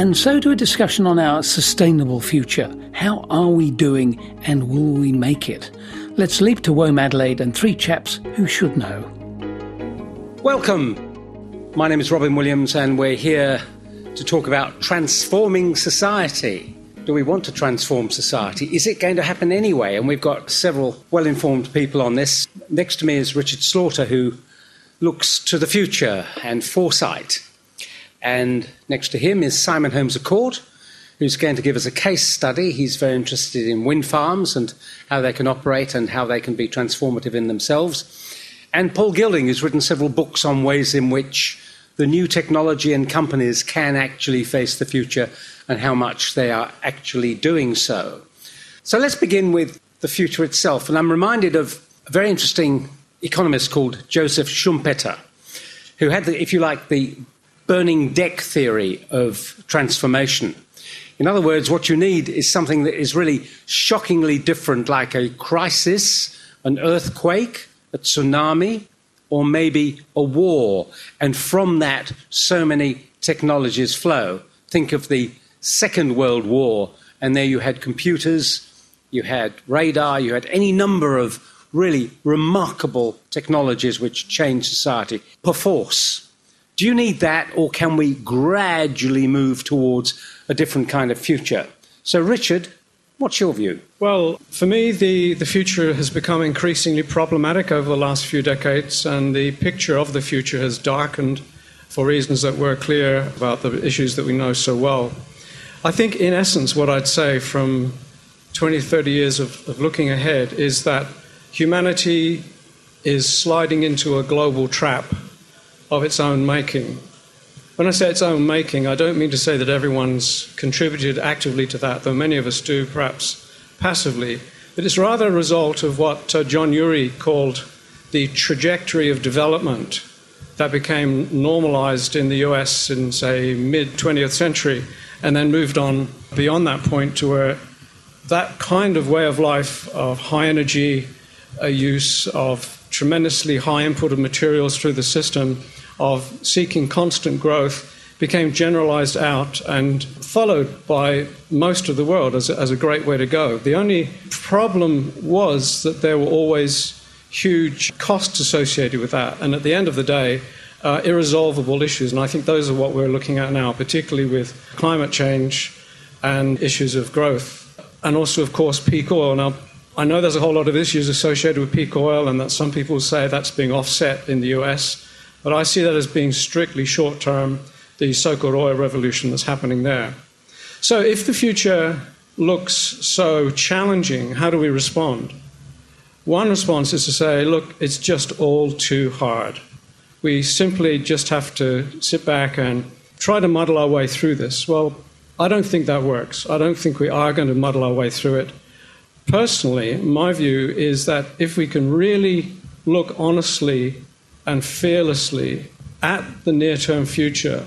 And so to a discussion on our sustainable future. How are we doing and will we make it? Let's leap to Womadelaide and three chaps who should know. Welcome. My name is Robin Williams and we're here to talk about transforming society. Do we want to transform society? Is it going to happen anyway? And we've got several well-informed people on this. Next to me is Richard Slaughter, who looks to the future and foresight. And next to him is Simon Holmes-A-Court, who's going to give us a case study. He's very interested in wind farms and how they can operate and how they can be transformative in themselves. And Paul Gilding, who's written several books on ways in which the new technology and companies can actually face the future and how much they are actually doing so. So let's begin with the future itself. And I'm reminded of a very interesting economist called Joseph Schumpeter, who had, if you like, the burning deck theory of transformation. In other words, what you need is something that is really shockingly different, like a crisis, an earthquake, a tsunami, or maybe a war. And from that, so many technologies flow. Think of the Second World War, and there you had computers, you had radar, you had any number of really remarkable technologies which changed society perforce. Do you need that, or can we gradually move towards a different kind of future? So, Richard, what's your view? Well, for me, the future has become increasingly problematic over the last few decades, and the picture of the future has darkened for reasons that were clear about the issues that we know so well. I think, in essence, what I'd say from 20, 30 years of looking ahead is that humanity is sliding into a global trap of its own making. When I say its own making, I don't mean to say that everyone's contributed actively to that, though many of us do, perhaps passively. But it's rather a result of what John Urey called the trajectory of development that became normalized in the US in, say, mid-20th century, and then moved on beyond that point to where that kind of way of life of high energy use, of tremendously high input of materials through the system, of seeking constant growth, became generalized out and followed by most of the world as a great way to go. The only problem was that there were always huge costs associated with that, and at the end of the day, irresolvable issues. And I think those are what we're looking at now, particularly with climate change and issues of growth. And also, of course, peak oil. Now, I know there's a whole lot of issues associated with peak oil, and that some people say that's being offset in the US, but I see that as being strictly short-term, the so-called oil revolution that's happening there. So if the future looks so challenging, how do we respond? One response is to say, look, it's just all too hard. We simply just have to sit back and try to muddle our way through this. Well, I don't think that works. I don't think we are going to muddle our way through it. Personally, my view is that if we can really look honestly and fearlessly at the near-term future,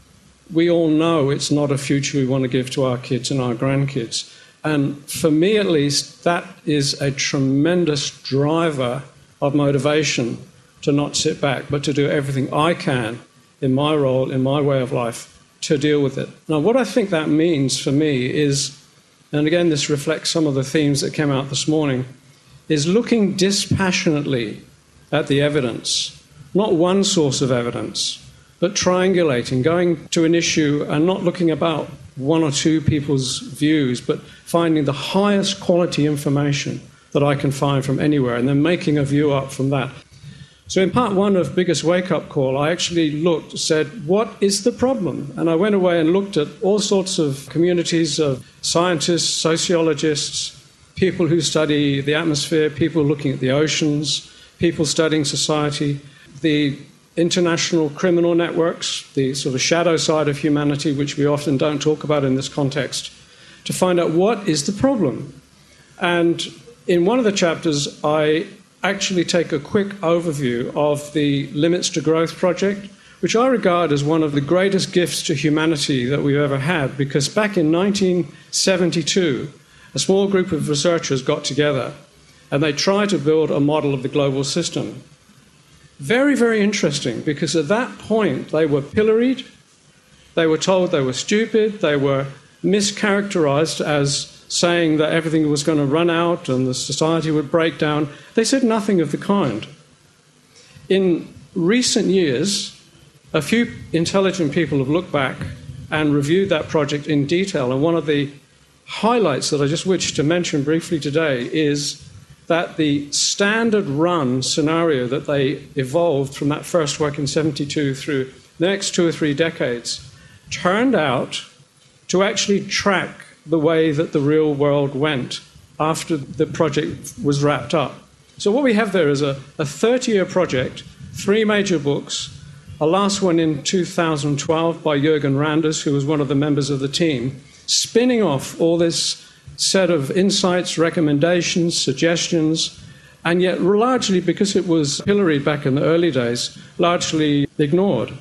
we all know it's not a future we want to give to our kids and our grandkids. And for me, at least, that is a tremendous driver of motivation to not sit back, but to do everything I can in my role, in my way of life, to deal with it. Now, what I think that means for me is, and again, this reflects some of the themes that came out this morning, is looking dispassionately at the evidence, not one source of evidence, but triangulating, going to an issue and not looking about one or two people's views, but finding the highest quality information that I can find from anywhere and then making a view up from that. So in part one of Biggest Wake Up Call, I actually said, what is the problem? And I went away and looked at all sorts of communities of scientists, sociologists, people who study the atmosphere, people looking at the oceans, people studying society, the international criminal networks, the sort of shadow side of humanity, which we often don't talk about in this context, to find out what is the problem. And in one of the chapters, I actually take a quick overview of the Limits to Growth project, which I regard as one of the greatest gifts to humanity that we've ever had, because back in 1972, a small group of researchers got together and they tried to build a model of the global system. Very, very interesting, because at that point they were pilloried, They were told they were stupid. They were mischaracterized as saying that everything was going to run out and the society would break down. They said nothing of the kind. In recent years, a few intelligent people have looked back and reviewed that project in detail, and one of the highlights that I just wish to mention briefly today is that the standard run scenario that they evolved from that first work in 72 through the next 2 or 3 decades turned out to actually track the way that the real world went after the project was wrapped up. So what we have there is a 30-year project, 3 major books, a last one in 2012 by Jürgen Randers, who was one of the members of the team, spinning off all this set of insights, recommendations, suggestions, and yet largely, because it was pilloried back in the early days, largely ignored.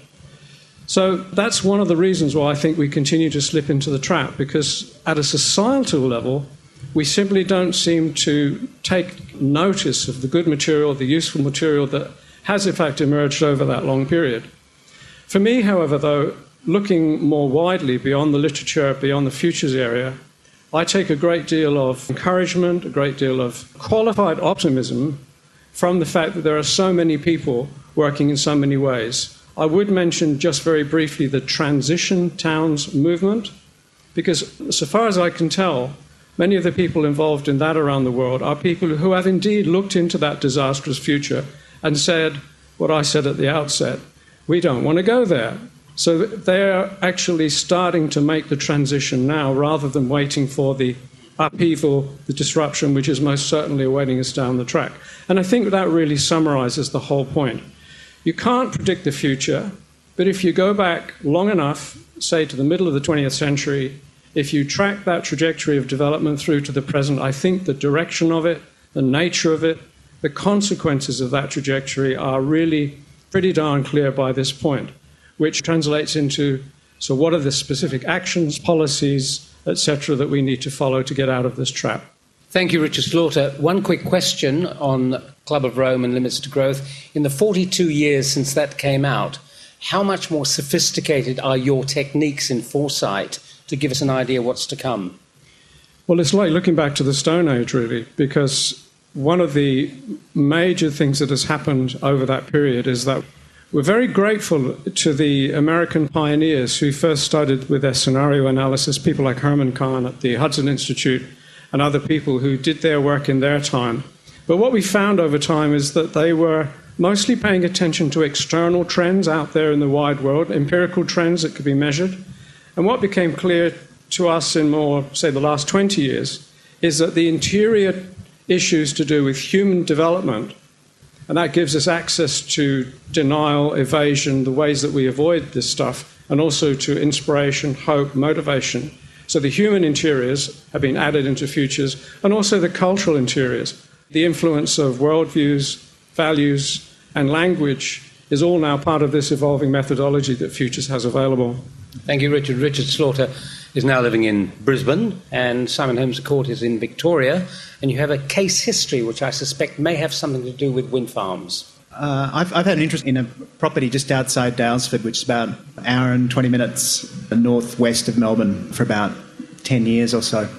So that's one of the reasons why I think we continue to slip into the trap, because at a societal level, we simply don't seem to take notice of the good material, the useful material that has in fact emerged over that long period. For me, however, though, looking more widely beyond the literature, beyond the futures area, I take a great deal of encouragement, a great deal of qualified optimism from the fact that there are so many people working in so many ways. I would mention just very briefly the transition towns movement, because so far as I can tell, many of the people involved in that around the world are people who have indeed looked into that disastrous future and said what I said at the outset: we don't want to go there. So they're actually starting to make the transition now rather than waiting for the upheaval, the disruption, which is most certainly awaiting us down the track. And I think that really summarizes the whole point. You can't predict the future, but if you go back long enough, say to the middle of the 20th century, if you track that trajectory of development through to the present, I think the direction of it, the nature of it, the consequences of that trajectory are really pretty darn clear by this point, which translates into, so what are the specific actions, policies, etc., that we need to follow to get out of this trap? Thank you, Richard Slaughter. One quick question on Club of Rome and Limits to Growth. In the 42 years since that came out, how much more sophisticated are your techniques in foresight to give us an idea what's to come? Well, it's like looking back to the Stone Age, really, because one of the major things that has happened over that period is that we're very grateful to the American pioneers who first started with their scenario analysis, people like Herman Kahn at the Hudson Institute and other people who did their work in their time. But what we found over time is that they were mostly paying attention to external trends out there in the wide world, empirical trends that could be measured. And what became clear to us in more, say, the last 20 years is that the interior issues to do with human development, and that gives us access to denial, evasion, the ways that we avoid this stuff, and also to inspiration, hope, motivation. So the human interiors have been added into futures, and also the cultural interiors. The influence of worldviews, values, and language is all now part of this evolving methodology that futures has available. Thank you, Richard. Richard Slaughter is now living in Brisbane, and Simon Holmes à Court is in Victoria, and you have a case history which I suspect may have something to do with wind farms. I've had an interest in a property just outside Daylesford, which is about an hour and 20 minutes northwest of Melbourne, for about 10 years or so.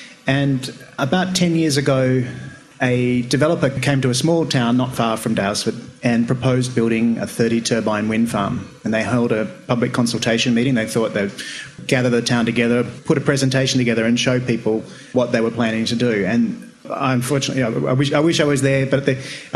And about 10 years ago, a developer came to a small town not far from Daylesford and proposed building a 30-turbine wind farm. And they held a public consultation meeting. They thought they'd gather the town together, put a presentation together and show people what they were planning to do. And unfortunately, I wish I was there but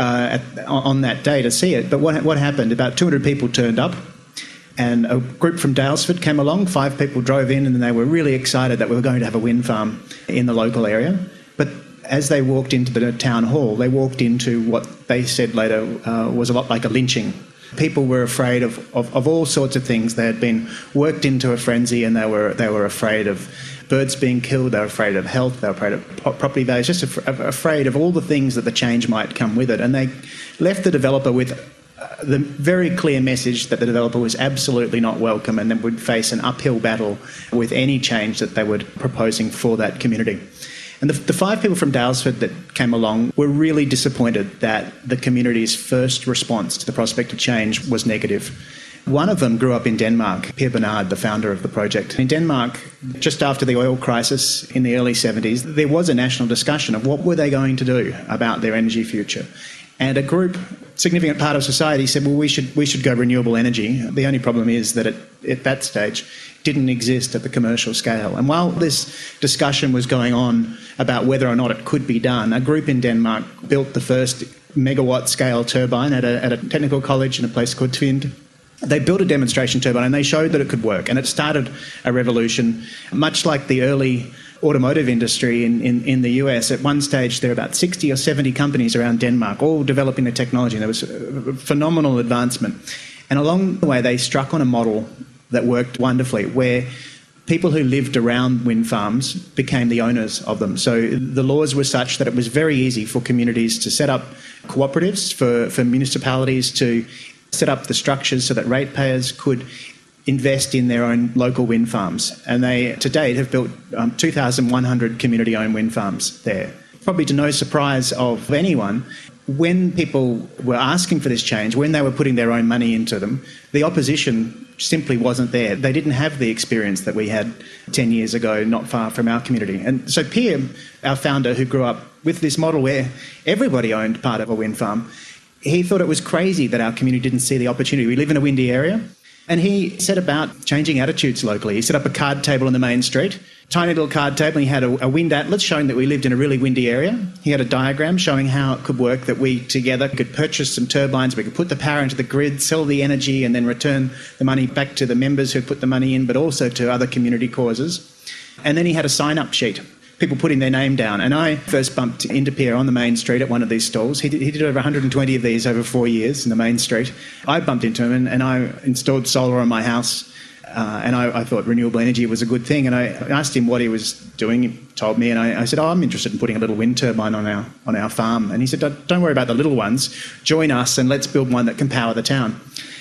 on that day to see it. But what happened, about 200 people turned up, and a group from Daylesford came along. 5 people drove in, and they were really excited that we were going to have a wind farm in the local area. But as they walked into the town hall, they walked into what they said later was a lot like a lynching. People were afraid of all sorts of things. They had been worked into a frenzy, and they were afraid of birds being killed. They were afraid of health. They were afraid of property values. Just afraid of all the things that the change might come with it. And they left the developer with the very clear message that the developer was absolutely not welcome, and then would face an uphill battle with any change that they were proposing for that community. And the 5 people from Daylesford that came along were really disappointed that the community's first response to the prospect of change was negative. One of them grew up in Denmark, Pierre Bernard, the founder of the project. In Denmark, just after the oil crisis in the early 70s, there was a national discussion of what were they going to do about their energy future. And a group, significant part of society, said, well, we should go renewable energy. The only problem is that at that stage didn't exist at the commercial scale. And while this discussion was going on about whether or not it could be done, a group in Denmark built the first megawatt scale turbine at a technical college in a place called Tvind. They built a demonstration turbine and they showed that it could work, and it started a revolution, much like the early automotive industry in the US. At one stage, there were about 60 or 70 companies around Denmark, all developing the technology, and there was a phenomenal advancement. And along the way, they struck on a model that worked wonderfully, where people who lived around wind farms became the owners of them. So the laws were such that it was very easy for communities to set up cooperatives, for municipalities to set up the structures so that ratepayers could invest in their own local wind farms. And they, to date, have built 2,100 community-owned wind farms there. Probably to no surprise of anyone, when people were asking for this change, when they were putting their own money into them, the opposition simply wasn't there. They didn't have the experience that we had 10 years ago, not far from our community. And so Pierre, our founder, who grew up with this model where everybody owned part of a wind farm, he thought it was crazy that our community didn't see the opportunity. We live in a windy area, and he set about changing attitudes locally. He set up a card table on the main street, tiny little card table, and he had a wind atlas showing that we lived in a really windy area. He had a diagram showing how it could work, that we together could purchase some turbines, we could put the power into the grid, sell the energy, and then return the money back to the members who put the money in, but also to other community causes. And then he had a sign-up sheet, people putting their name down. And I first bumped into Pierre on the main street at one of these stalls. He did over 120 of these over 4 years in the main street. I bumped into him and I installed solar on my house. And I thought renewable energy was a good thing. And I asked him what he was doing. He told me, and I said, I'm interested in putting a little wind turbine on our farm. And he said, don't worry about the little ones. Join us and let's build one that can power the town.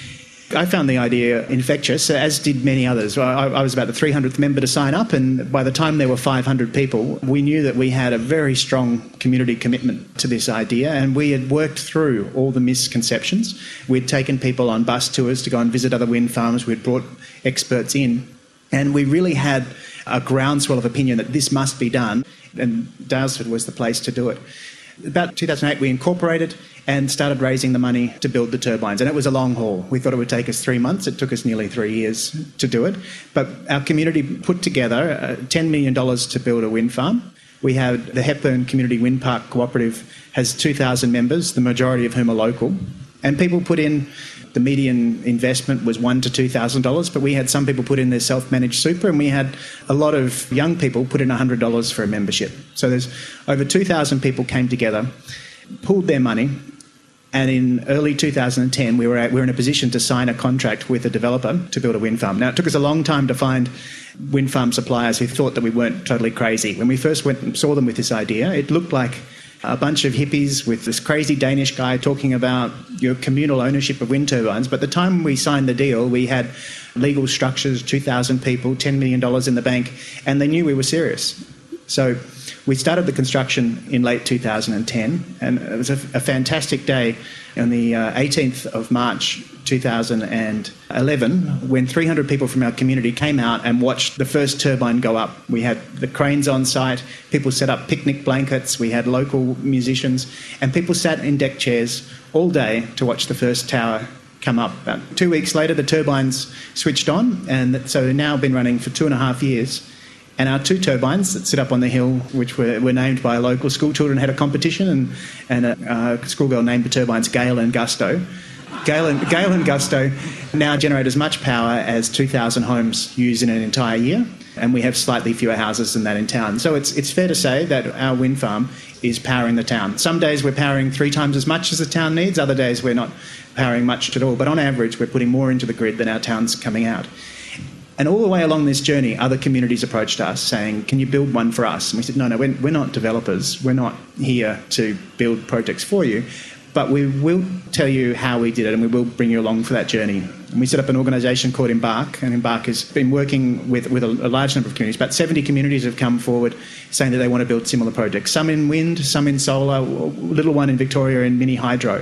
I found the idea infectious, as did many others. I was about the 300th member to sign up, and by the time there were 500 people, we knew that we had a very strong community commitment to this idea, and we had worked through all the misconceptions. We'd taken people on bus tours to go and visit other wind farms. We'd brought experts in, and we really had a groundswell of opinion that this must be done, and Daylesford was the place to do it. About 2008, we incorporated and started raising the money to build the turbines. And it was a long haul. We thought it would take us 3 months. It took us nearly 3 years to do it. But our community put together $10 million to build a wind farm. We have the Hepburn Community Wind Park Cooperative has 2,000 members, the majority of whom are local. And people put in, the median investment was $1,000 to $2,000, but we had some people put in their self-managed super, and we had a lot of young people put in $100 for a membership. So there's over 2,000 people came together, pooled their money, and in early 2010 we were in a position to sign a contract with a developer to build a wind farm. Now, it took us a long time to find wind farm suppliers who thought that we weren't totally crazy. When we first went and saw them with this idea, it looked like a bunch of hippies with this crazy Danish guy talking about your communal ownership of wind turbines. But the time we signed the deal, we had legal structures, 2,000 people, $10 million in the bank, and they knew we were serious. So we started the construction in late 2010, and it was a fantastic day on the 18th of March 2011 when 300 people from our community came out and watched the first turbine go up. We had the cranes on site, people set up picnic blankets, we had local musicians, and people sat in deck chairs all day to watch the first tower come up. About 2 weeks later, the turbines switched on, and so they've now been running for 2.5 years. And our 2 turbines that sit up on the hill, which were named by local school children, had a competition, and a schoolgirl named the turbines Gale and Gusto. Gale and Gusto now generate as much power as 2,000 homes use in an entire year, and we have slightly fewer houses than that in town. So it's fair to say that our wind farm is powering the town. Some days we're powering 3 times as much as the town needs, other days we're not powering much at all, but on average we're putting more into the grid than our town's coming out. And all the way along this journey, other communities approached us saying, can you build one for us? And we said, no, we're not developers. We're not here to build projects for you, but we will tell you how we did it and we will bring you along for that journey. And we set up an organisation called Embark, and Embark has been working with a large number of communities. About 70 communities have come forward saying that they want to build similar projects, some in wind, some in solar, a little one in Victoria in mini hydro.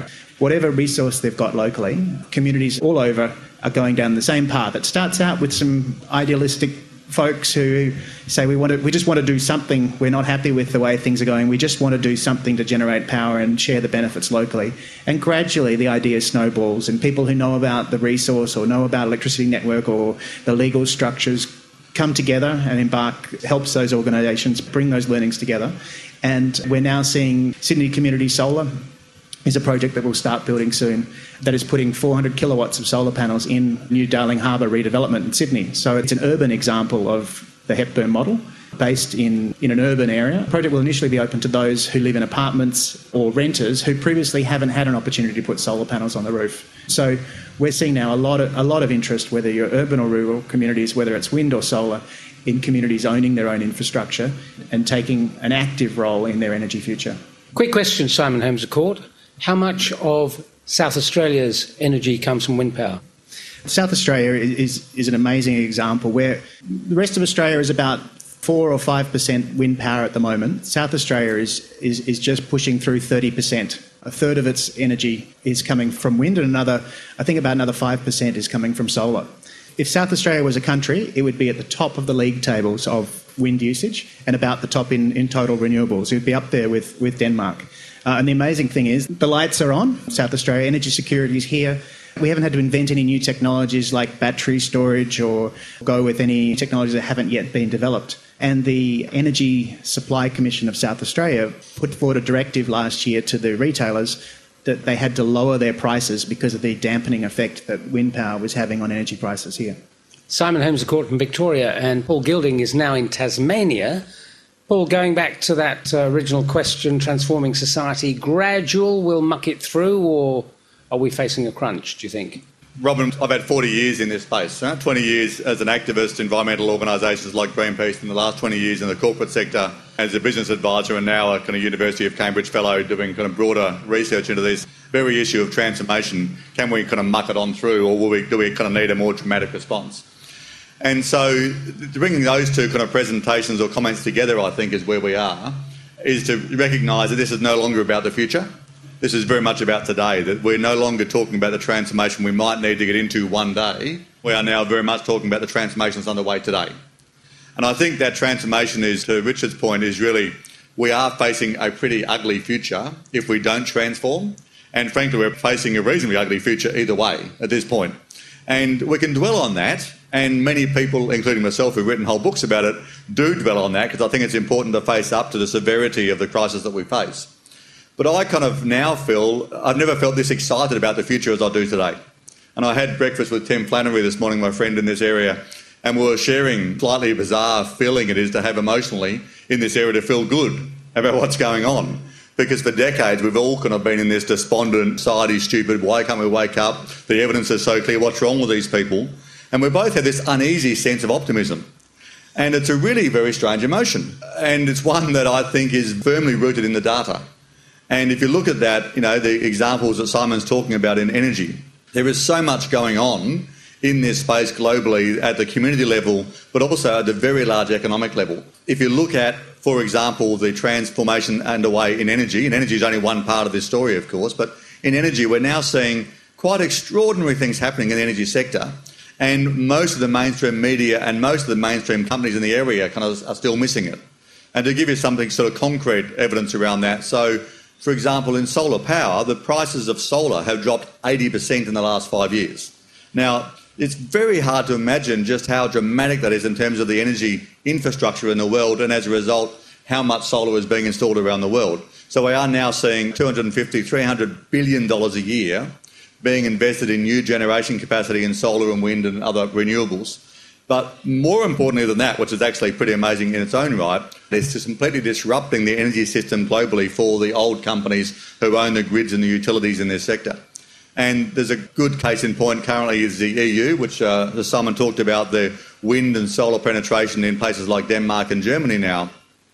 whatever resource they've got locally, communities all over are going down the same path. It starts out with some idealistic folks who say we just want to do something. We're not happy with the way things are going. We just want to do something to generate power and share the benefits locally. And gradually the idea snowballs, and people who know about the resource or know about electricity network or the legal structures come together, and Embark helps those organisations bring those learnings together. And we're now seeing Sydney Community Solar is a project that we'll start building soon that is putting 400 kilowatts of solar panels in New Darling Harbour redevelopment in Sydney. So it's an urban example of the Hepburn model based in an urban area. The project will initially be open to those who live in apartments or renters who previously haven't had an opportunity to put solar panels on the roof. So we're seeing now a lot of interest, whether you're urban or rural communities, whether it's wind or solar, in communities owning their own infrastructure and taking an active role in their energy future. Quick question, Simon Holmes-A-Court. How much of South Australia's energy comes from wind power? South Australia is an amazing example where the rest of Australia is about 4 or 5% wind power at the moment. South Australia is just pushing through 30%. A third of its energy is coming from wind, and about another 5% is coming from solar. If South Australia was a country, it would be at the top of the league tables of wind usage and about the top in total renewables. It would be up there with Denmark. And the amazing thing is the lights are on. South Australia, energy security is here. We haven't had to invent any new technologies like battery storage or go with any technologies that haven't yet been developed. And the Energy Supply Commission of South Australia put forward a directive last year to the retailers that they had to lower their prices because of the dampening effect that wind power was having on energy prices here. Simon Holmes-A-Court from Victoria, and Paul Gilding is now in Tasmania. Paul, going back to that original question, transforming society, gradual, we'll muck it through, or are we facing a crunch, do you think? Robin, I've had 40 years in this space, 20 years as an activist, environmental organisations like Greenpeace, in the last 20 years in the corporate sector as a business advisor, and now a kind of University of Cambridge fellow doing kind of broader research into this very issue of transformation. Can we kind of muck it on through, or do we kind of need a more dramatic response? And so bringing those two kind of presentations or comments together, I think, is where we are, is to recognise that this is no longer about the future. This is very much about today, that we're no longer talking about the transformation we might need to get into one day. We are now very much talking about the transformation that's underway today. And I think that transformation is, to Richard's point, is really we are facing a pretty ugly future if we don't transform. And frankly, we're facing a reasonably ugly future either way at this point. And we can dwell on that, and many people, including myself, who've written whole books about it, do dwell on that, because I think it's important to face up to the severity of the crisis that we face. But I kind of now feel, I've never felt this excited about the future as I do today. And I had breakfast with Tim Flannery this morning, my friend in this area, and we were sharing slightly bizarre feeling it is to have emotionally in this area to feel good about what's going on. Because for decades we've all kind of been in this despondent, society stupid, why can't we wake up? The evidence is so clear, what's wrong with these people? And we both have this uneasy sense of optimism. And it's a really very strange emotion. And it's one that I think is firmly rooted in the data. And if you look at that, the examples that Simon's talking about in energy, there is so much going on in this space globally at the community level, but also at the very large economic level. If you look at, for example, the transformation underway in energy, and energy is only one part of this story, of course, but in energy we're now seeing quite extraordinary things happening in the energy sector, and most of the mainstream media and most of the mainstream companies in the area kind of are still missing it. And to give you something sort of concrete evidence around that, so for example, in solar power, the prices of solar have dropped 80% in the last 5 years. Now, it's very hard to imagine just how dramatic that is in terms of the energy infrastructure in the world, and as a result, how much solar is being installed around the world. So we are now seeing $250, $300 billion a year being invested in new generation capacity in solar and wind and other renewables. But more importantly than that, which is actually pretty amazing in its own right, it's just completely disrupting the energy system globally for the old companies who own the grids and the utilities in this sector. And there's a good case in point currently is the EU, which as Simon talked about, the wind and solar penetration in places like Denmark and Germany now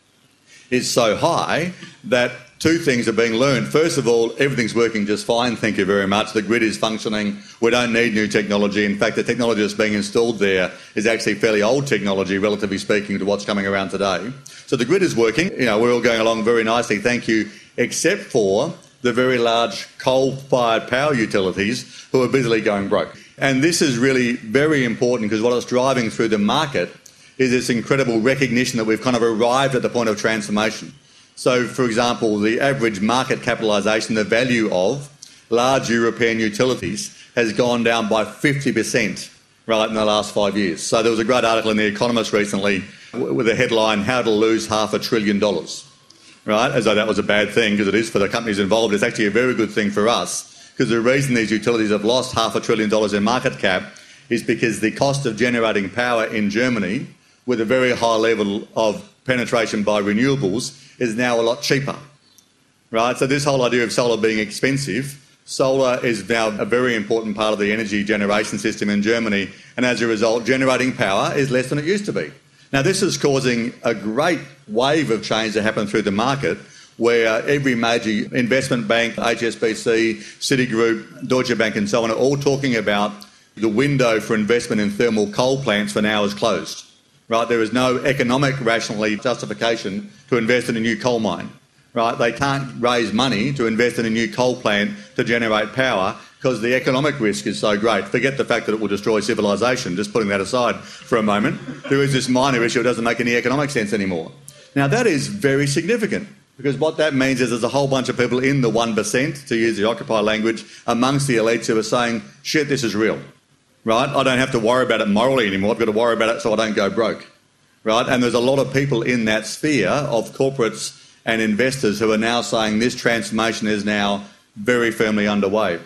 is so high that two things are being learned. First of all, everything's working just fine, thank you very much. The grid is functioning. We don't need new technology. In fact, the technology that's being installed there is actually fairly old technology, relatively speaking, to what's coming around today. So the grid is working. We're all going along very nicely, thank you, except for the very large coal-fired power utilities who are busily going broke. And this is really very important because what it's driving through the market is this incredible recognition that we've kind of arrived at the point of transformation. So, for example, the average market capitalisation, the value of large European utilities has gone down by 50%, right, in the last 5 years. So there was a great article in The Economist recently with the headline, "How to Lose $500 billion," right, as though that was a bad thing, because it is for the companies involved. It's actually a very good thing for us, because the reason these utilities have lost $500 billion in market cap is because the cost of generating power in Germany, with a very high level of penetration by renewables, is now a lot cheaper, right? So this whole idea of solar being expensive, solar is now a very important part of the energy generation system in Germany, and as a result, generating power is less than it used to be. Now, this is causing a great wave of change to happen through the market, where every major investment bank, HSBC, Citigroup, Deutsche Bank and so on, are all talking about the window for investment in thermal coal plants for now is closed. Right? There is no economic rationally justification to invest in a new coal mine. Right? They can't raise money to invest in a new coal plant to generate power because the economic risk is so great. Forget the fact that it will destroy civilisation, just putting that aside for a moment. There is this minor issue, it doesn't make any economic sense anymore. Now, that is very significant, because what that means is there's a whole bunch of people in the 1%, to use the Occupy language, amongst the elites who are saying, shit, this is real, right? I don't have to worry about it morally anymore. I've got to worry about it so I don't go broke, right? And there's a lot of people in that sphere of corporates and investors who are now saying this transformation is now very firmly underway.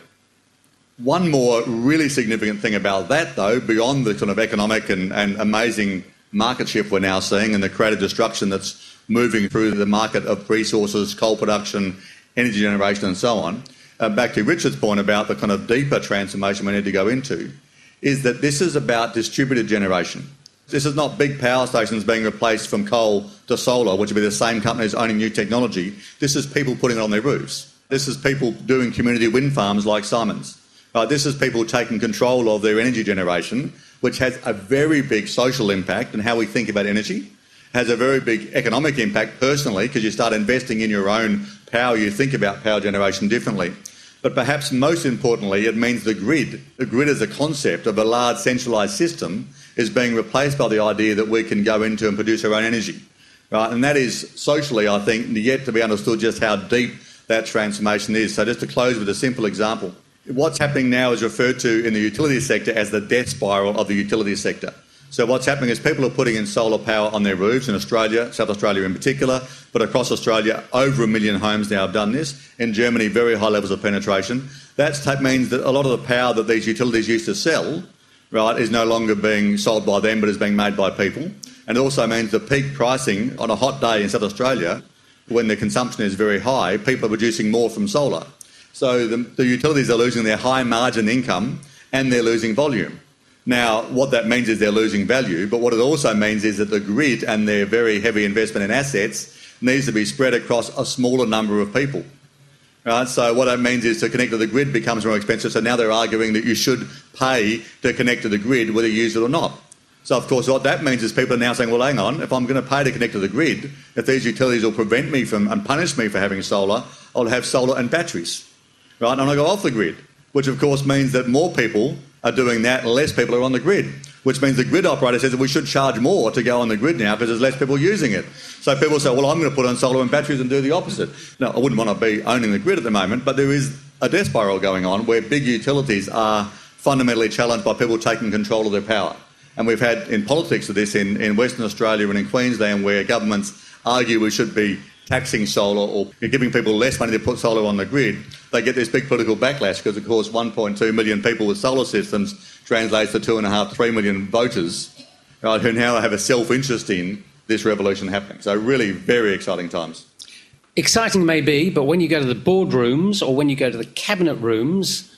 One more really significant thing about that, though, beyond the kind of economic and amazing market shift we're now seeing and the creative destruction that's moving through the market of resources, coal production, energy generation and so on, back to Richard's point about the kind of deeper transformation we need to go into, is that this is about distributed generation. This is not big power stations being replaced from coal to solar, which would be the same companies owning new technology. This is people putting it on their roofs. This is people doing community wind farms like Simon's. This is people taking control of their energy generation, which has a very big social impact in how we think about energy, has a very big economic impact personally, because you start investing in your own power, you think about power generation differently. But perhaps most importantly, it means the grid. The grid as a concept of a large centralised system is being replaced by the idea that we can go into and produce our own energy. Right? And that is socially, I think, yet to be understood just how deep that transformation is. So just to close with a simple example. What's happening now is referred to in the utility sector as the death spiral of the utility sector. So what's happening is people are putting in solar power on their roofs in Australia, South Australia in particular, but across Australia, over 1 million homes now have done this. In Germany, very high levels of penetration. That means that a lot of the power that these utilities used to sell, right, is no longer being sold by them, but is being made by people. And it also means the peak pricing on a hot day in South Australia, when the consumption is very high, people are producing more from solar. So the utilities are losing their high margin income and they're losing volume. Now, what that means is they're losing value, but what it also means is that the grid and their very heavy investment in assets needs to be spread across a smaller number of people. Right? So what that means is to connect to the grid becomes more expensive, so now they're arguing that you should pay to connect to the grid whether you use it or not. So, of course, what that means is people are now saying, well, hang on, if I'm going to pay to connect to the grid, if these utilities will prevent me from and punish me for having solar, I'll have solar and batteries. Right? And I'll go off the grid, which of course means that more people are doing that and less people are on the grid, which means the grid operator says that we should charge more to go on the grid now because there's less people using it. So people say, well, I'm going to put on solar and batteries and do the opposite. No, I wouldn't want to be owning the grid at the moment, but there is a death spiral going on where big utilities are fundamentally challenged by people taking control of their power. And we've had in politics of this in Western Australia and in Queensland where governments argue we should be taxing solar or giving people less money to put solar on the grid. They get this big political backlash because, of course, 1.2 million people with solar systems translates to 2.5, 3 million voters, right, who now have a self-interest in this revolution happening. So really very exciting times. Exciting may be, but when you go to the boardrooms or when you go to the cabinet rooms,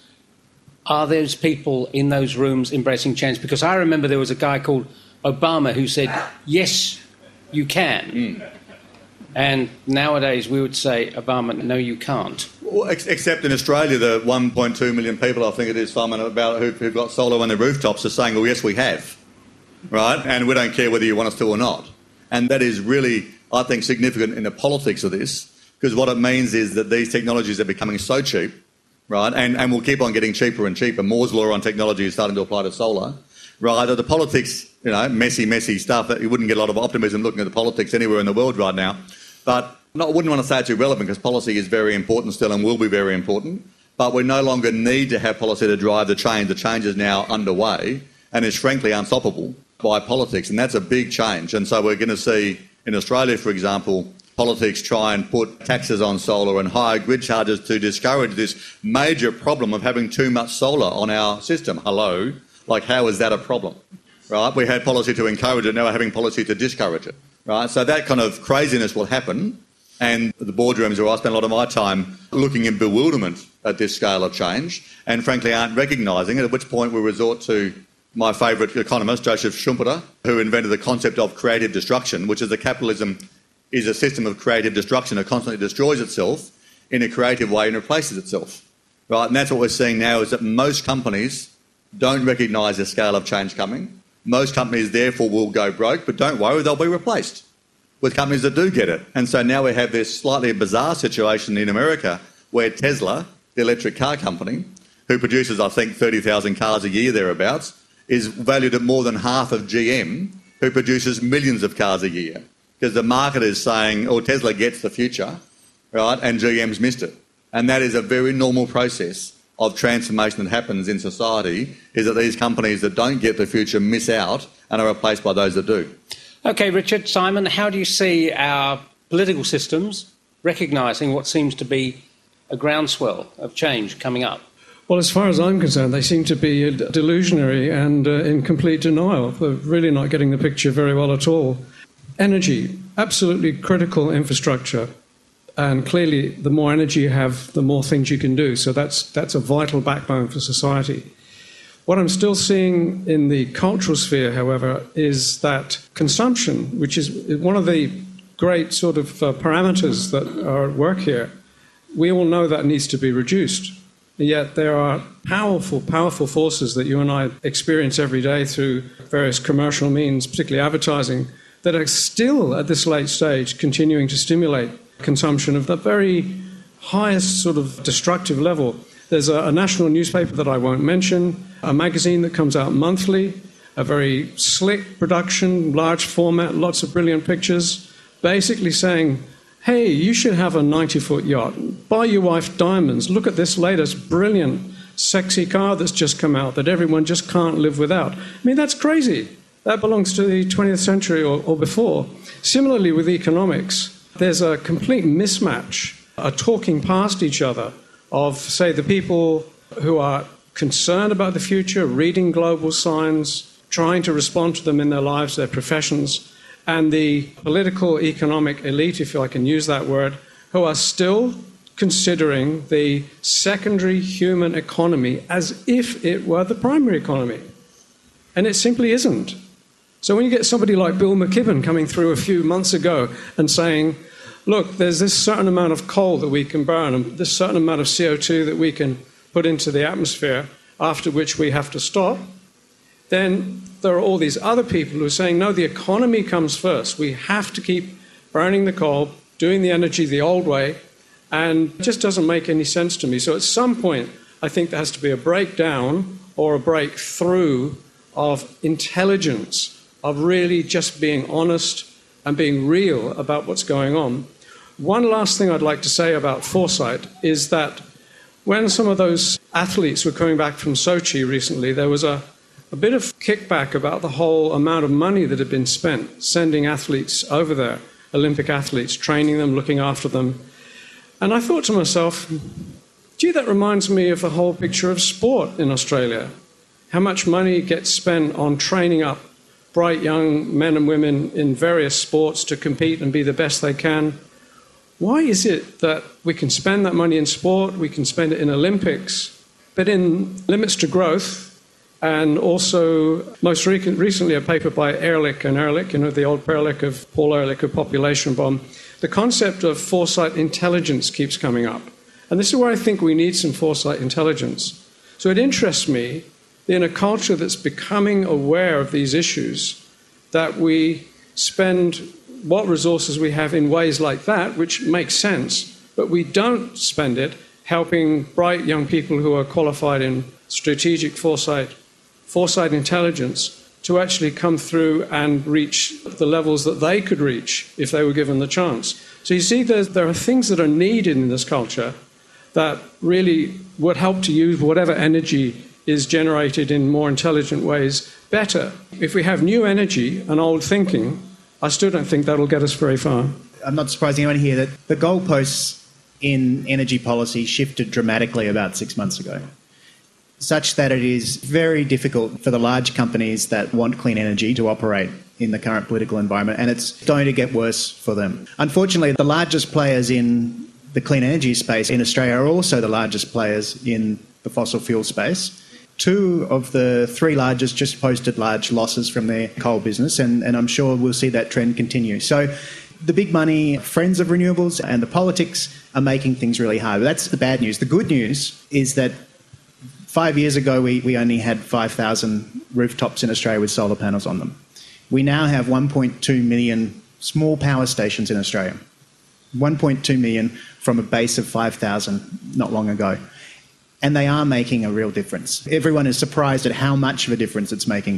are those people in those rooms embracing change? Because I remember there was a guy called Obama who said, yes, you can. And nowadays we would say, Obama, no, you can't. Well, except in Australia, the 1.2 million people, I think it is, Simon, about who've got solar on their rooftops are saying, well, yes, we have, right? And we don't care whether you want us to or not. And that is really, I think, significant in the politics of this, because what it means is that these technologies are becoming so cheap, right, and will keep on getting cheaper and cheaper. Moore's law on technology is starting to apply to solar, right? The politics, messy stuff. You wouldn't get a lot of optimism looking at the politics anywhere in the world right now. But I wouldn't want to say it's irrelevant, because policy is very important still and will be very important. But we no longer need to have policy to drive the change. The change is now underway and is frankly unstoppable by politics, and that's a big change. And so we're going to see in Australia, for example, politics try and put taxes on solar and higher grid charges to discourage this major problem of having too much solar on our system. Hello? Like, how is that a problem? Right? We had policy to encourage it, now we're having policy to discourage it. Right? So that kind of craziness will happen, and the boardrooms where I spend a lot of my time looking in bewilderment at this scale of change, and frankly aren't recognising it, at which point we resort to my favourite economist, Joseph Schumpeter, who invented the concept of creative destruction, which is that capitalism is a system of creative destruction. It constantly destroys itself in a creative way and replaces itself. Right? And that's what we're seeing now, is that most companies don't recognise the scale of change coming. Most companies, therefore, will go broke, but don't worry, they'll be replaced with companies that do get it. And so now we have this slightly bizarre situation in America where Tesla, the electric car company, who produces, I think, 30,000 cars a year thereabouts, is valued at more than half of GM, who produces millions of cars a year. Because the market is saying, oh, Tesla gets the future, right, and GM's missed it. And that is a very normal process of transformation that happens in society, is that these companies that don't get the future miss out and are replaced by those that do. OK, Richard, Simon, how do you see our political systems recognising what seems to be a groundswell of change coming up? Well, as far as I'm concerned, they seem to be delusionary and in complete denial. They're really not getting the picture very well at all. Energy, absolutely critical infrastructure. And clearly, the more energy you have, the more things you can do. So that's a vital backbone for society. What I'm still seeing in the cultural sphere, however, is that consumption, which is one of the great sort of parameters that are at work here, we all know that needs to be reduced. Yet there are powerful, powerful forces that you and I experience every day through various commercial means, particularly advertising, that are still at this late stage continuing to stimulate consumption of the very highest sort of destructive level. There's a national newspaper that I won't mention, a magazine that comes out monthly, a very slick production, large format, lots of brilliant pictures, basically saying, hey, you should have a 90-foot yacht. Buy your wife diamonds. Look at this latest brilliant, sexy car that's just come out that everyone just can't live without. I mean, that's crazy. That belongs to the 20th century or before. Similarly with economics, there's a complete mismatch, a talking past each other of, say, the people who are concerned about the future, reading global signs, trying to respond to them in their lives, their professions, and the political economic elite, if I can use that word, who are still considering the secondary human economy as if it were the primary economy. And it simply isn't. So when you get somebody like Bill McKibben coming through a few months ago and saying, look, there's this certain amount of coal that we can burn and this certain amount of CO2 that we can put into the atmosphere, after which we have to stop, then there are all these other people who are saying, no, the economy comes first. We have to keep burning the coal, doing the energy the old way, and it just doesn't make any sense to me. So at some point, I think there has to be a breakdown or a breakthrough of intelligence, of really just being honest and being real about what's going on. One last thing I'd like to say about foresight is that when some of those athletes were coming back from Sochi recently, there was a bit of kickback about the whole amount of money that had been spent sending athletes over there, Olympic athletes, training them, looking after them. And I thought to myself, gee, that reminds me of the whole picture of sport in Australia. How much money gets spent on training up bright young men and women in various sports to compete and be the best they can. Why is it that we can spend that money in sport, we can spend it in Olympics, but in limits to growth, and also most recently a paper by Ehrlich and Ehrlich, the old Ehrlich of Paul Ehrlich of Population Bomb, the concept of foresight intelligence keeps coming up. And this is where I think we need some foresight intelligence. So it interests me in a culture that's becoming aware of these issues, that we spend what resources we have in ways like that, which makes sense, but we don't spend it helping bright young people who are qualified in strategic foresight intelligence, to actually come through and reach the levels that they could reach if they were given the chance. So you see, there are things that are needed in this culture that really would help to use whatever energy is generated in more intelligent ways better. If we have new energy and old thinking, I still don't think that'll get us very far. I'm not surprising anyone here that the goalposts in energy policy shifted dramatically about 6 months ago, such that it is very difficult for the large companies that want clean energy to operate in the current political environment, and it's going to get worse for them. Unfortunately, the largest players in the clean energy space in Australia are also the largest players in the fossil fuel space. 2 of the 3 largest just posted large losses from their coal business, and I'm sure we'll see that trend continue. So the big money friends of renewables and the politics are making things really hard. That's the bad news. The good news is that 5 years ago, we only had 5,000 rooftops in Australia with solar panels on them. We now have 1.2 million small power stations in Australia. 1.2 million from a base of 5,000 not long ago. And they are making a real difference. Everyone is surprised at how much of a difference it's making.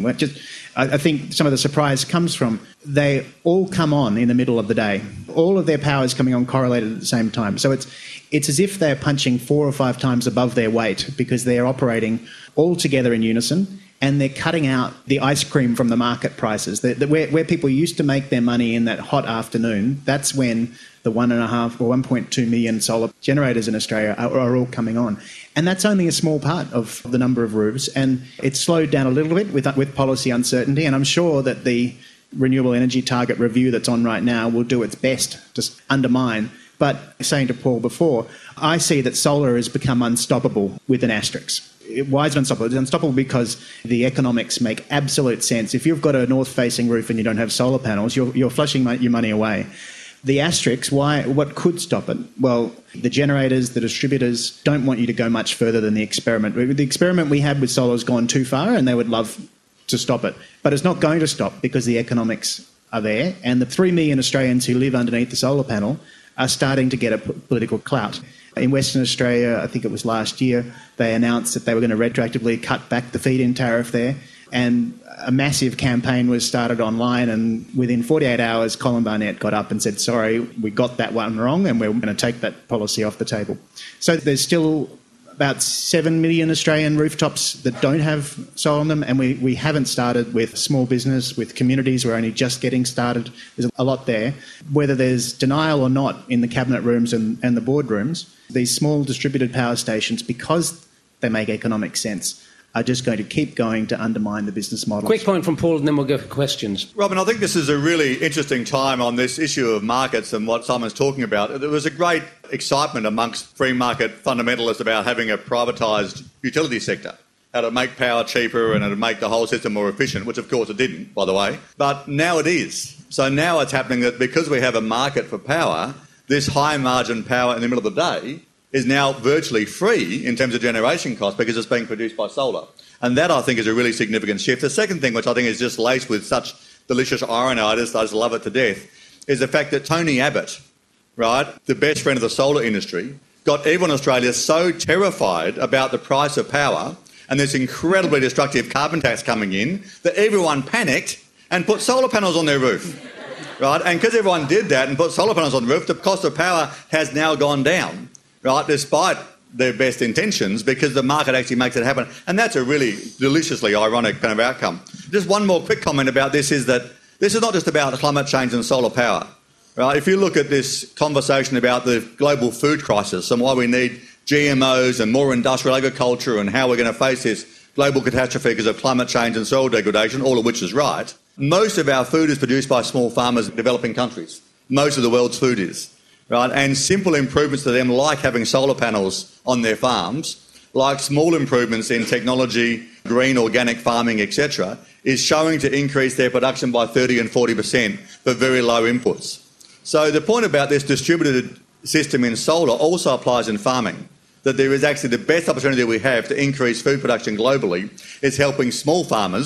I think some of the surprise comes from they all come on in the middle of the day. All of their power is coming on correlated at the same time. So it's as if they're punching 4 or 5 times above their weight because they're operating all together in unison, and they're cutting out the ice cream from the market prices. Where people used to make their money in that hot afternoon, that's when the 1.5 or 1.2 million solar generators in Australia are all coming on. And that's only a small part of the number of roofs, and it's slowed down a little bit with policy uncertainty, and I'm sure that the Renewable Energy Target Review that's on right now will do its best to undermine. But saying to Paul before, I see that solar has become unstoppable with an asterisk. Why is it unstoppable? It's unstoppable because the economics make absolute sense. If you've got a north-facing roof and you don't have solar panels, you're flushing your money away. The asterisk, what could stop it? Well, the generators, the distributors don't want you to go much further than the experiment. The experiment we had with solar has gone too far, and they would love to stop it. But it's not going to stop because the economics are there, and the 3 million Australians who live underneath the solar panel are starting to get a political clout. In Western Australia, I think it was last year, they announced that they were going to retroactively cut back the feed-in tariff there, and a massive campaign was started online, and within 48 hours, Colin Barnett got up and said, sorry, we got that one wrong, and we're going to take that policy off the table. So there's still about 7 million Australian rooftops that don't have solar on them, and we haven't started with small business, with communities. We're only just getting started. There's a lot there. Whether there's denial or not in the cabinet rooms and the boardrooms, these small distributed power stations, because they make economic sense, are just going to keep going to undermine the business model. Quick point from Paul, and then we'll go for questions. Robin, I think this is a really interesting time on this issue of markets and what Simon's talking about. There was a great excitement amongst free market fundamentalists about having a privatised utility sector, how to make power cheaper and how to make the whole system more efficient, which of course it didn't, by the way. But now it is. So now it's happening that because we have a market for power, this high margin power in the middle of the day is now virtually free in terms of generation costs because it's being produced by solar. And that, I think, is a really significant shift. The second thing, which I think is just laced with such delicious irony, I just love it to death, is the fact that Tony Abbott, right, the best friend of the solar industry, got everyone in Australia so terrified about the price of power and this incredibly destructive carbon tax coming in that everyone panicked and put solar panels on their roof. Right? And because everyone did that and put solar panels on the roof, the cost of power has now gone down. Right, despite their best intentions, because the market actually makes it happen. And that's a really deliciously ironic kind of outcome. Just one more quick comment about this is that this is not just about climate change and solar power. Right? If you look at this conversation about the global food crisis and why we need GMOs and more industrial agriculture and how we're going to face this global catastrophe because of climate change and soil degradation, all of which is right, most of our food is produced by small farmers in developing countries. Most of the world's food is. Right, and simple improvements to them, like having solar panels on their farms, like small improvements in technology, green organic farming, etc., is showing to increase their production by 30 and 40% for very low inputs. So the point about this distributed system in solar also applies in farming, that there is actually the best opportunity we have to increase food production globally is helping small farmers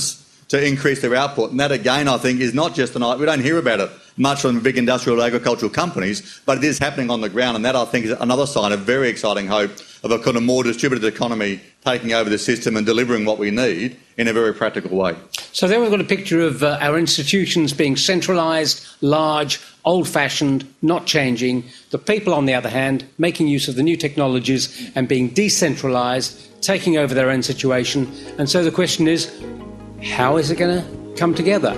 to increase their output. And that, again, I think is not just we don't hear about it much from big industrial agricultural companies, but it is happening on the ground. And that, I think, is another sign of very exciting hope of a kind of more distributed economy taking over the system and delivering what we need in a very practical way. So there we've got a picture of our institutions being centralised, large, old-fashioned, not changing. The people, on the other hand, making use of the new technologies and being decentralised, taking over their own situation. And so the question is, how is it going to come together?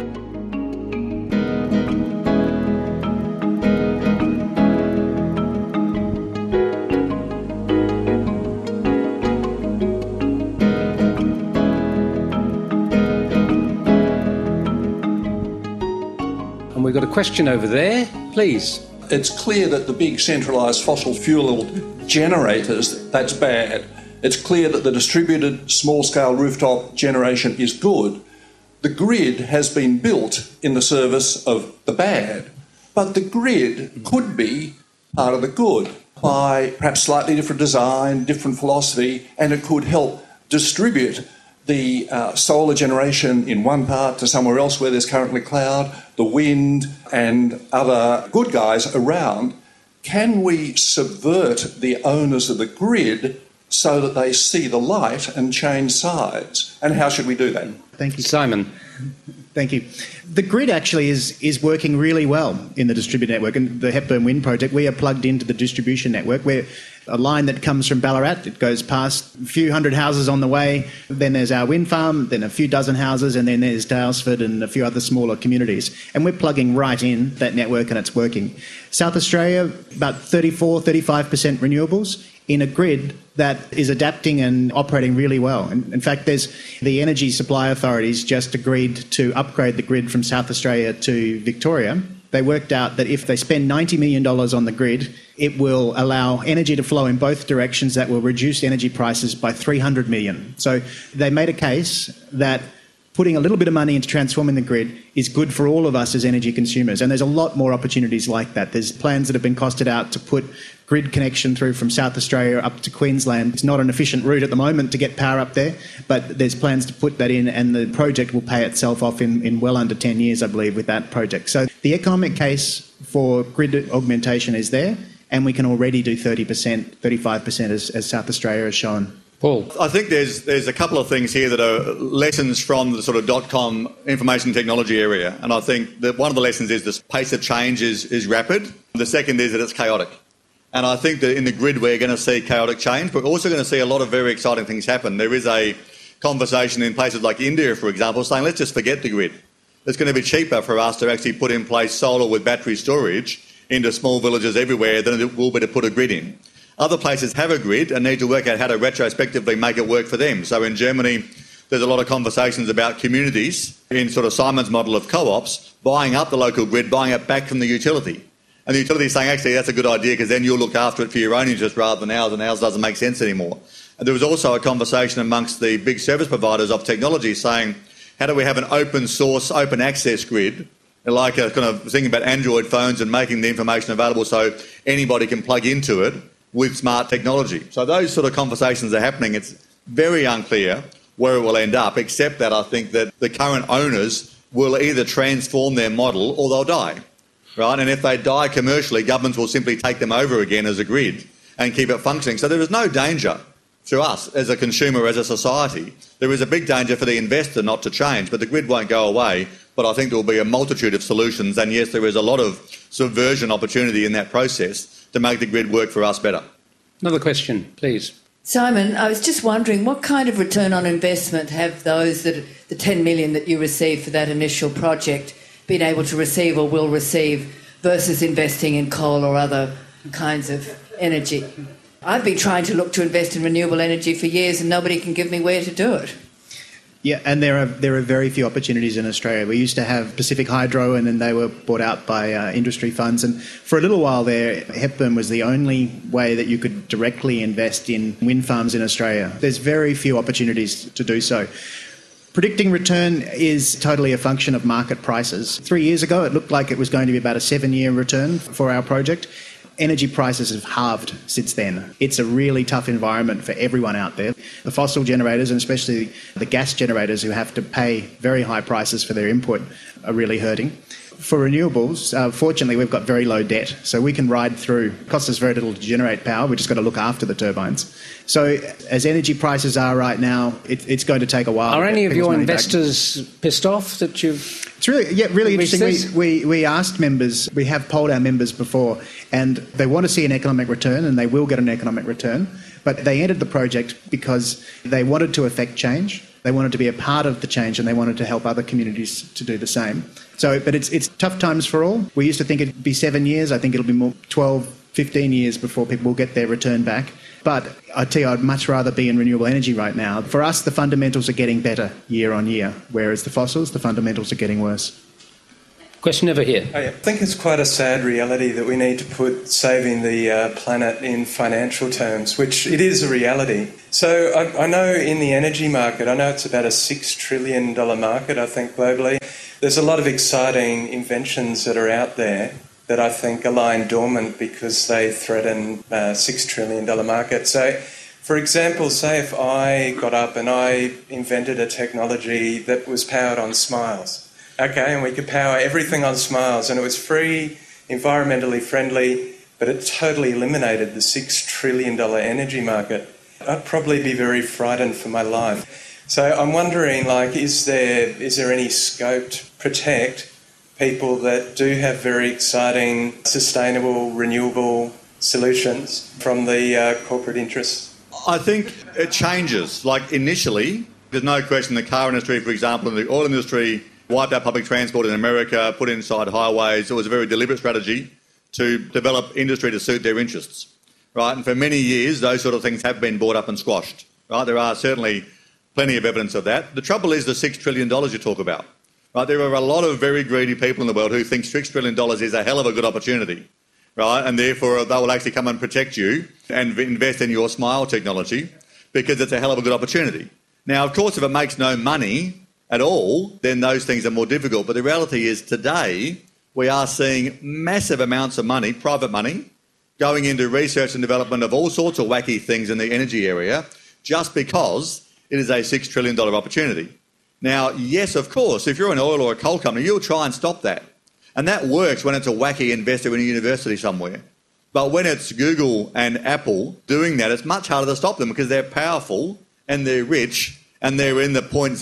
And we've got a question over there, please. It's clear that the big centralised fossil fuel generators, that's bad. It's clear that the distributed small-scale rooftop generation is good. The grid has been built in the service of the bad, but the grid could be part of the good by perhaps slightly different design, different philosophy, and it could help distribute the solar generation in one part to somewhere else where there's currently cloud, the wind and other good guys around. Can we subvert the owners of the grid so that they see the light and change sides? And how should we do that? Thank you. Simon. Thank you. The grid actually is working really well in the distributed network. And the Hepburn Wind Project, we are plugged into the distribution network. We're a line that comes from Ballarat. It goes past a few hundred houses on the way. Then there's our wind farm, then a few dozen houses, and then there's Daylesford and a few other smaller communities. And we're plugging right in that network and it's working. South Australia, about 35% renewables in a grid that is adapting and operating really well. And in fact, the Energy Supply Authorities just agreed to upgrade the grid from South Australia to Victoria. They worked out that if they spend $90 million on the grid, it will allow energy to flow in both directions that will reduce energy prices by $300 million. So they made a case that putting a little bit of money into transforming the grid is good for all of us as energy consumers. And there's a lot more opportunities like that. There's plans that have been costed out to put grid connection through from South Australia up to Queensland. It's not an efficient route at the moment to get power up there, but there's plans to put that in, and the project will pay itself off in well under 10 years, I believe, with that project. So the economic case for grid augmentation is there, and we can already do 30%, 35% as South Australia has shown. Paul. I think there's a couple of things here that are lessons from the sort of .com information technology area. And I think that one of the lessons is the pace of change is rapid. The second is that it's chaotic. And I think that in the grid we're going to see chaotic change, but we're also going to see a lot of very exciting things happen. There is a conversation in places like India, for example, saying let's just forget the grid. It's going to be cheaper for us to actually put in place solar with battery storage into small villages everywhere than it will be to put a grid in. Other places have a grid and need to work out how to retrospectively make it work for them. So in Germany, there's a lot of conversations about communities in sort of Simon's model of co-ops buying up the local grid, buying it back from the utility. And the utility is saying, actually, that's a good idea because then you'll look after it for your own interest rather than ours, and ours doesn't make sense anymore. And there was also a conversation amongst the big service providers of technology saying, how do we have an open source, open access grid, like a kind of thinking about Android phones and making the information available so anybody can plug into it with smart technology. So those sort of conversations are happening. It's very unclear where it will end up, except that I think that the current owners will either transform their model or they'll die, right? And if they die commercially, governments will simply take them over again as a grid and keep it functioning. So there is no danger to us as a consumer, as a society. There is a big danger for the investor not to change, but the grid won't go away. But I think there will be a multitude of solutions, and yes, there is a lot of subversion opportunity in that process to make the grid work for us better. Another question, please. Simon, I was just wondering, what kind of return on investment have those that the 10 million that you received for that initial project been able to receive or will receive versus investing in coal or other kinds of energy? I've been trying to look to invest in renewable energy for years and nobody can give me where to do it. Yeah, and there are very few opportunities in Australia. We used to have Pacific Hydro, and then they were bought out by industry funds. And for a little while there, Hepburn was the only way that you could directly invest in wind farms in Australia. There's very few opportunities to do so. Predicting return is totally a function of market prices. 3 years ago, it looked like it was going to be about a 7-year return for our project. energy prices have halved since then. It's a really tough environment for everyone out there. The fossil generators, and especially the gas generators who have to pay very high prices for their input, are really hurting. For renewables, fortunately, we've got very low debt, so we can ride through. It costs us very little to generate power. We've just got to look after the turbines. So as energy prices are right now, it's going to take a while. Are any of your investors pissed off that you've... It's really interesting. We asked members, we have polled our members before, and they want to see an economic return, and they will get an economic return. But they entered the project because they wanted to affect change. They wanted to be a part of the change, and they wanted to help other communities to do the same. But it's tough times for all. We used to think it'd be 7 years. I think it'll be more 12, 15 years before people will get their return back. But I tell you, I'd much rather be in renewable energy right now. For us, the fundamentals are getting better year on year, whereas the fossils, the fundamentals are getting worse. Question over here. I think it's quite a sad reality that we need to put saving the planet in financial terms, which it is a reality. So I know in the energy market, I know it's about a $6 trillion market, I think, globally. There's a lot of exciting inventions that are out there that I think are lying dormant because they threaten a $6 trillion market. So, for example, say if I got up and I invented a technology that was powered on smiles, okay, and we could power everything on smiles, and it was free, environmentally friendly, but it totally eliminated the $6 trillion energy market, I'd probably be very frightened for my life. So I'm wondering, is there any scope to protect people that do have very exciting, sustainable, renewable solutions from the corporate interests? I think it changes. Initially, there's no question the car industry, for example, and the oil industry wiped out public transport in America, put inside highways. It was a very deliberate strategy to develop industry to suit their interests, right? And for many years, those sort of things have been brought up and squashed, right? There are certainly plenty of evidence of that. The trouble is the $6 trillion you talk about. Right, there are a lot of very greedy people in the world who think $6 trillion is a hell of a good opportunity, right? And therefore they will actually come and protect you and invest in your smile technology because it's a hell of a good opportunity. Now, of course, if it makes no money at all, then those things are more difficult. But the reality is today we are seeing massive amounts of money, private money, going into research and development of all sorts of wacky things in the energy area just because it is a $6 trillion opportunity. Now, yes, of course, if you're an oil or a coal company, you'll try and stop that. And that works when it's a wacky investor in a university somewhere. But when it's Google and Apple doing that, it's much harder to stop them because they're powerful and they're rich and they're in the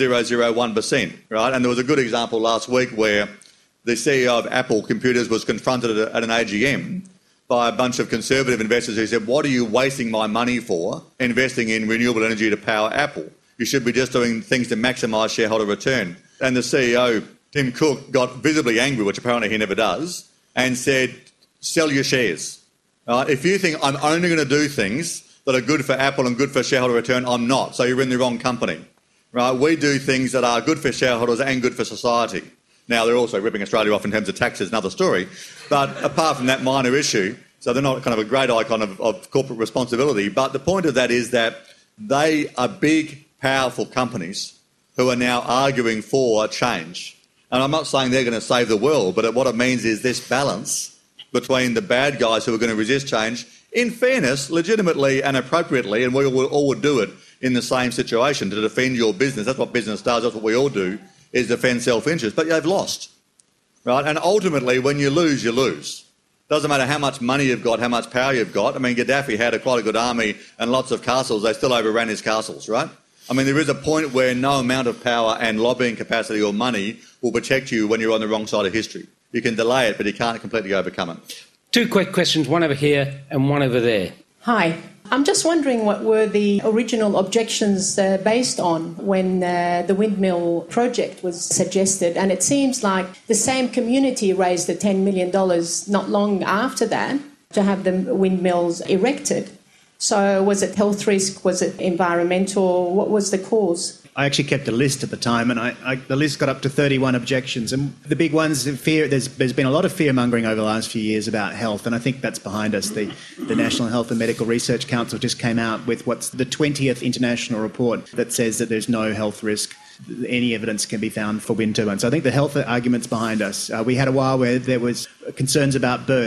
0.001%, right? And there was a good example last week where the CEO of Apple Computers was confronted at an AGM by a bunch of conservative investors who said, what are you wasting my money for investing in renewable energy to power Apple? You should be just doing things to maximise shareholder return. And the CEO, Tim Cook, got visibly angry, which apparently he never does, and said, sell your shares. If you think I'm only going to do things that are good for Apple and good for shareholder return, I'm not. So you're in the wrong company. Right? We do things that are good for shareholders and good for society. Now, they're also ripping Australia off in terms of taxes, another story. But apart from that minor issue, so they're not kind of a great icon of corporate responsibility. But the point of that is that they are big, powerful companies who are now arguing for change. And I'm not saying they're going to save the world, but what it means is this balance between the bad guys who are going to resist change, in fairness, legitimately and appropriately, and we all would do it in the same situation to defend your business. That's what business does, that's what we all do, is defend self-interest. But they've lost, right? And ultimately, when you lose, you lose. Doesn't matter how much money you've got, how much power you've got. I mean, Gaddafi had quite a good army and lots of castles. They still overran his castles, right? I mean, there is a point where no amount of power and lobbying capacity or money will protect you when you're on the wrong side of history. You can delay it, but you can't completely overcome it. Two quick questions, one over here and one over there. Hi. I'm just wondering what were the original objections based on when the windmill project was suggested. And it seems like the same community raised the $10 million not long after that to have the windmills erected. So was it health risk? Was it environmental? What was the cause? I actually kept a list at the time, and the list got up to 31 objections. And the big ones, fear. There's been a lot of fear-mongering over the last few years about health, and I think that's behind us. The National Health and Medical Research Council just came out with what's the 20th international report that says that there's no health risk. Any evidence can be found for wind turbines. So I think the health argument's behind us. We had a while where there was concerns about birds.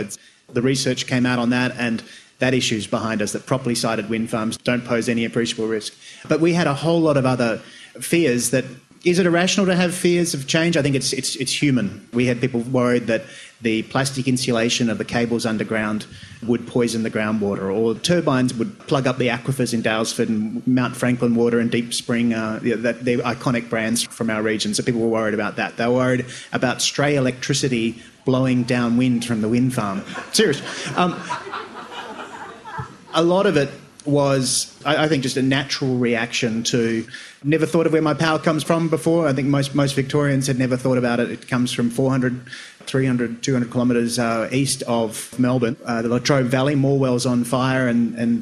The research came out on that, and that issue's behind us, that properly sited wind farms don't pose any appreciable risk. But we had a whole lot of other fears that... Is it irrational to have fears of change? I think it's human. We had people worried that the plastic insulation of the cables underground would poison the groundwater, or turbines would plug up the aquifers in Daylesford and Mount Franklin Water and Deep Spring, they're iconic brands from our region. So people were worried about that. They were worried about stray electricity blowing downwind from the wind farm. Serious. A lot of it was, I think, just a natural reaction to... Never thought of where my power comes from before. I think most Victorians had never thought about it. It comes from 400, 300, 200 kilometres east of Melbourne. The Latrobe Valley, Morwell's on fire, and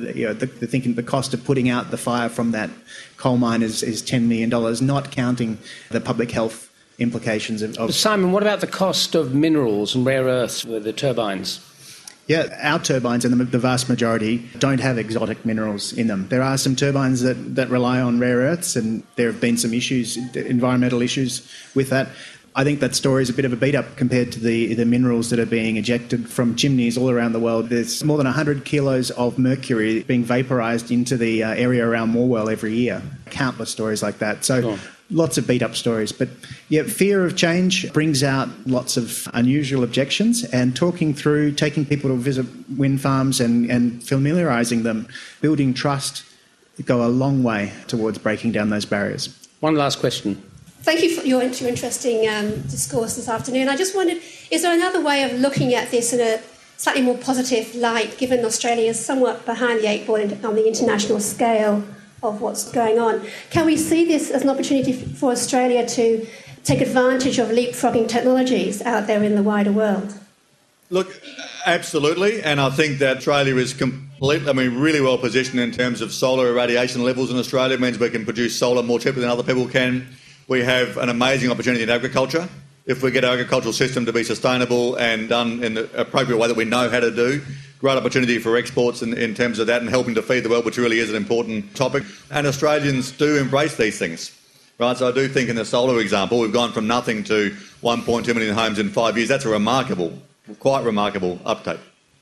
the cost of putting out the fire from that coal mine is $10 million, not counting the public health implications of... Simon, what about the cost of minerals and rare earths with the turbines? Yeah, our turbines, and the vast majority, don't have exotic minerals in them. There are some turbines that rely on rare earths, and there have been some issues, environmental issues with that. I think that story is a bit of a beat-up compared to the minerals that are being ejected from chimneys all around the world. There's more than 100 kilos of mercury being vaporised into the area around Morwell every year. Countless stories like that. So lots of beat-up stories. But, yeah, fear of change brings out lots of unusual objections, and talking through, taking people to visit wind farms and familiarising them, building trust, go a long way towards breaking down those barriers. One last question. Thank you for your interesting discourse this afternoon. I just wondered, is there another way of looking at this in a slightly more positive light, given Australia is somewhat behind the eight ball on the international scale of what's going on? Can we see this as an opportunity for Australia to take advantage of leapfrogging technologies out there in the wider world? Look, absolutely, and I think that Australia is really well positioned in terms of solar irradiation levels in Australia. It means we can produce solar more cheaply than other people can. We have an amazing opportunity in agriculture. If we get our agricultural system to be sustainable and done in the appropriate way that we know how to do, great opportunity for exports in terms of that and helping to feed the world, which really is an important topic. And Australians do embrace these things, right? So I do think in the solar example, we've gone from nothing to 1.2 million homes in 5 years. That's a quite remarkable uptake.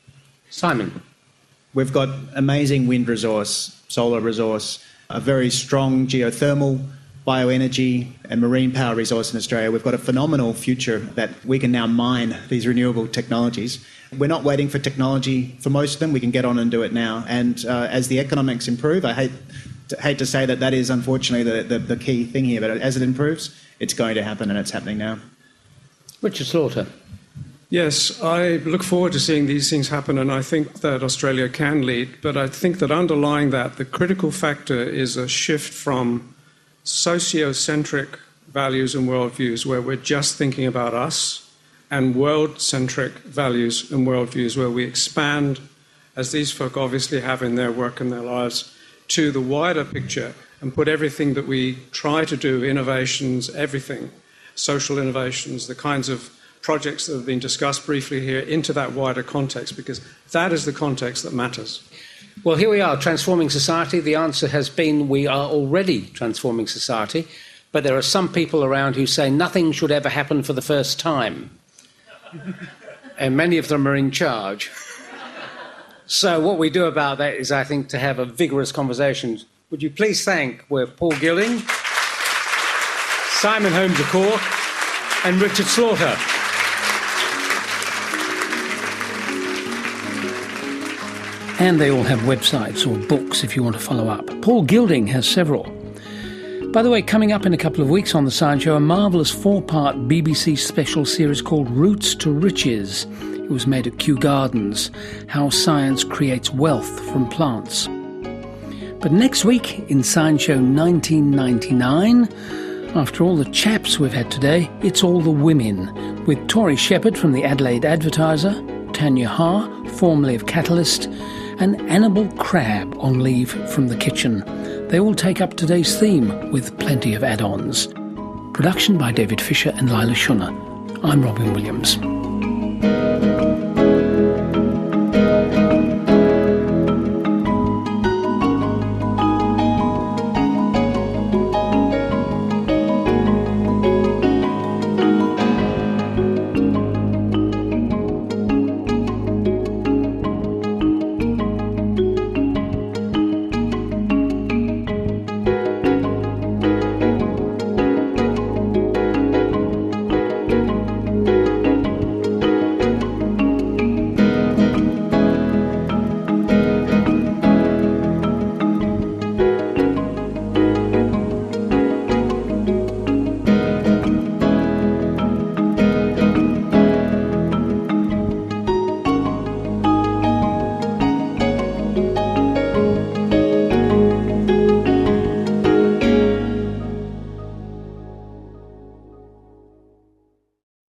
Simon. We've got amazing wind resource, solar resource, a very strong geothermal, bioenergy and marine power resource in Australia. We've got a phenomenal future that we can now mine these renewable technologies. We're not waiting for technology for most of them. We can get on and do it now. And as the economics improve, I hate to say that is unfortunately the key thing here, but as it improves, it's going to happen, and it's happening now. Richard Slaughter. Yes, I look forward to seeing these things happen, and I think that Australia can lead. But I think that underlying that, the critical factor is a shift from sociocentric values and worldviews, where we're just thinking about us, and world-centric values and worldviews, where we expand, as these folk obviously have in their work and their lives, to the wider picture and put everything that we try to do, innovations, everything, social innovations, the kinds of projects that have been discussed briefly here, into that wider context, because that is the context that matters. Well, here we are, transforming society. The answer has been we are already transforming society, but there are some people around who say nothing should ever happen for the first time. And many of them are in charge. So what we do about that is, I think, to have a vigorous conversation. Would you please thank Paul Gilding, Simon Holmes-A-Court and Richard Slaughter. And they all have websites or books if you want to follow up. Paul Gilding has several. By the way, coming up in a couple of weeks on The Science Show, a marvellous 4-part BBC special series called Roots to Riches. It was made at Kew Gardens, how science creates wealth from plants. But next week, in Science Show 1999, after all the chaps we've had today, it's all the women, with Tori Shepherd from the Adelaide Advertiser, Tanya Ha, formerly of Catalyst, and Annabel Crabb on leave from The Kitchen. They all take up today's theme with plenty of add-ons. Production by David Fisher and Lila Shunner. I'm Robin Williams.